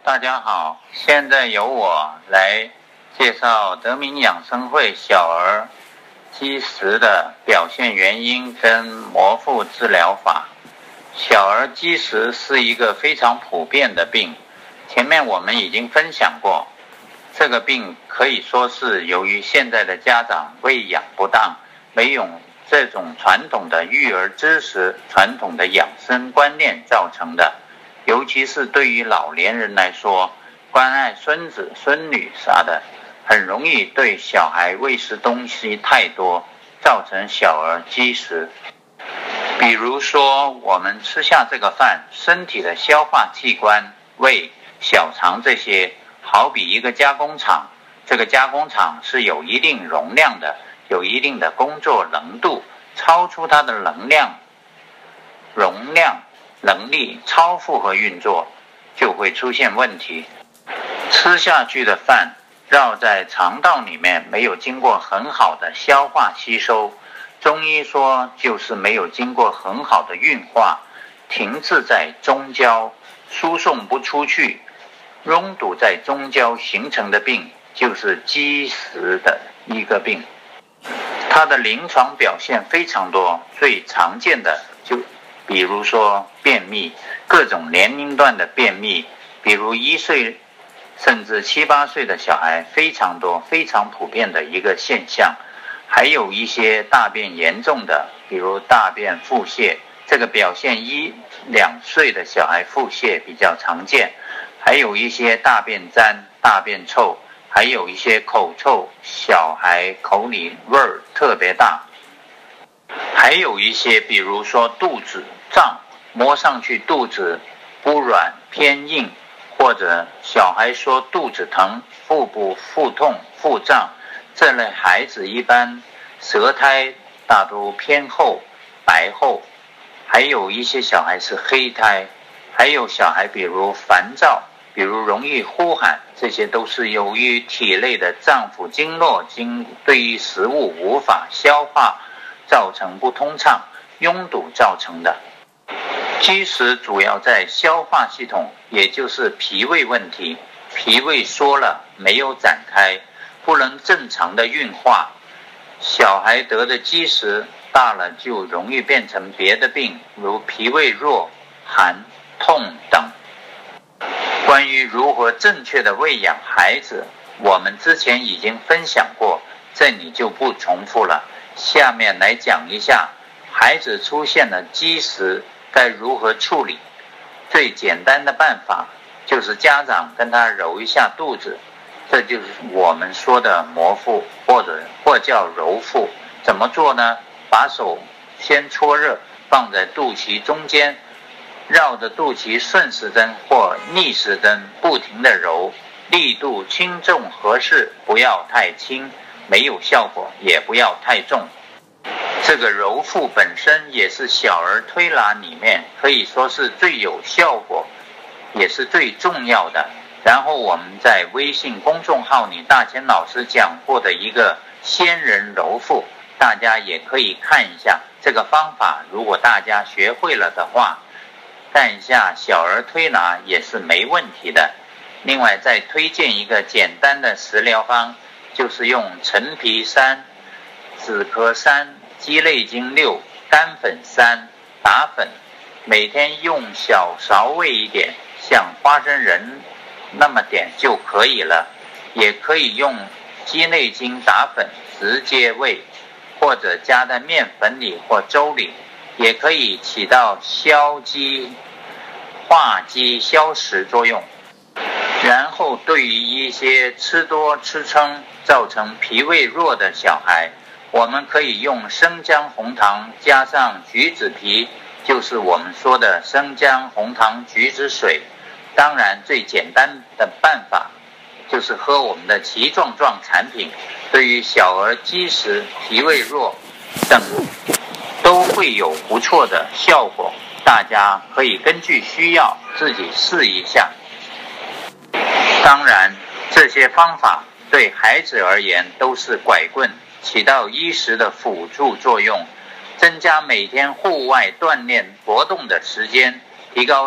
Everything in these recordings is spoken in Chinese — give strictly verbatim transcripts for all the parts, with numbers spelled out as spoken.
大家好，现在由我来介绍德明养生会小儿积食的表现原因跟模腹治疗法。小儿积食是一个非常普遍的病，前面我们已经分享过，这个病可以说是由于现在的家长喂养不当，没有这种传统的育儿知识、传统的养生观念造成的。尤其是对于老年人来说，关爱孙子孙女啥的，很容易对小孩喂食东西太多，造成小儿积食。比如说我们吃下这个饭，身体的消化器官胃、小肠这些好比一个加工厂，这个加工厂是有一定容量的，有一定的工作能度，超出它的能量容量能力超负荷运作，就会出现问题。吃下去的饭绕在肠道里面，没有经过很好的消化吸收，中医说就是没有经过很好的运化，停滞在中焦，输送不出去，拥堵在中焦形成的病，就是积食的一个病。它的临床表现非常多，最常见的就比如说便秘，各种年龄段的便秘，比如一岁甚至七八岁的小孩非常多，非常普遍的一个现象。还有一些大便严重的，比如大便腹泻，这个表现一两岁的小孩腹泻比较常见。还有一些大便粘、大便臭，还有一些口臭，小孩口里味儿特别大。还有一些比如说肚子胀，摸上去肚子不软偏硬，或者小孩说肚子疼、腹部腹痛、腹胀，这类孩子一般舌苔大都偏厚白厚。还有一些小孩是黑苔，还有小孩比如烦躁，比如容易呼喊，这些都是由于体内的脏腑经络经对于食物无法消化，造成不通畅，拥堵造成的。积食主要在消化系统，也就是脾胃问题，脾胃缩了，没有展开，不能正常的运化。小孩得的积食大了，就容易变成别的病，如脾胃弱、寒、痛等。关于如何正确的喂养孩子，我们之前已经分享过，这里就不重复了。下面来讲一下孩子出现了积食该如何处理。最简单的办法就是家长跟他揉一下肚子，这就是我们说的摩腹，或者或叫揉腹。怎么做呢？把手先搓热，放在肚脐中间，绕着肚脐顺时针或逆时针不停地揉，力度轻重合适，不要太轻，没有效果，也不要太重。这个揉腹本身也是小儿推拿里面可以说是最有效果，也是最重要的。然后我们在微信公众号里大钱老师讲过的一个仙人揉腹，大家也可以看一下这个方法。如果大家学会了的话，干一下小儿推拿也是没问题的。另外再推荐一个简单的食疗方，就是用陈皮三、止咳三、鸡肋精六、干粉三打粉，每天用小勺喂一点，像花生仁那么点就可以了。也可以用鸡肋精打粉直接喂，或者加在面粉里或粥里，也可以起到消积、化积、消食作用。然后对于一些吃多吃撑造成脾胃弱的小孩，我们可以用生姜红糖加上橘子皮，就是我们说的生姜红糖橘子水。当然最简单的办法就是喝我们的奇壮壮产品，对于小儿积食、脾胃弱等都会有不错的效果，大家可以根据需要自己试一下。当然这些方法对孩子而言都是拐棍，起到一时的辅助作用，增加每天户外锻炼活动的时间，提高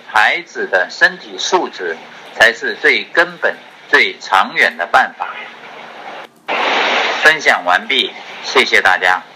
孩子的身体素质才是最根本、最长远的办法。分享完毕，谢谢大家。